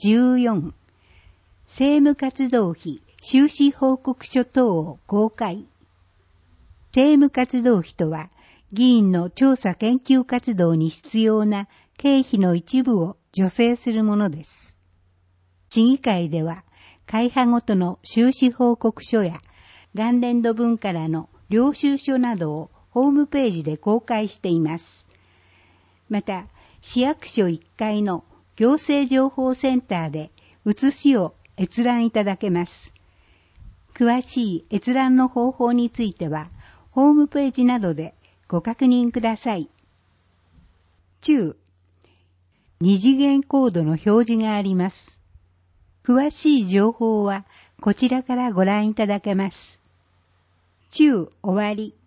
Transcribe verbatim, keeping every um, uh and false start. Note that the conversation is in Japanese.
じゅうよん、政務活動費収支報告書等を公開。政務活動費とは、議員の調査研究活動に必要な経費の一部を助成するものです。市議会では、会派ごとの収支報告書や、元年度分からの領収書などをホームページで公開しています。また、市役所いっかいの行政情報センターで写しを閲覧いただけます。詳しい閲覧の方法については、ホームページなどでご確認ください。中、二次元コードの表示があります。詳しい情報はこちらからご覧いただけます。中終わり。